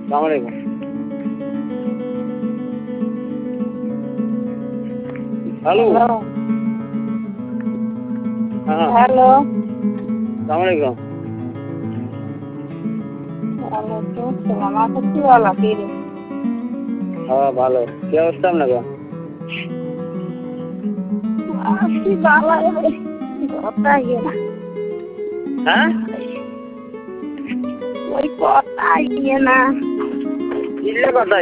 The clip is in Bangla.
সালাম আলাইকুম। হ্যালো হ্যাঁ হ্যালো সালাম আলাইকুম। ওয়ালাইকুম আসসালাম। আচ্ছা কি বলা ফিরে হ্যাঁ ভালো, কি অবস্থা আপনার? কি বাবা কথা ইয়ে না হ্যাঁ ওই কথা ইয়ে না কিসের কথা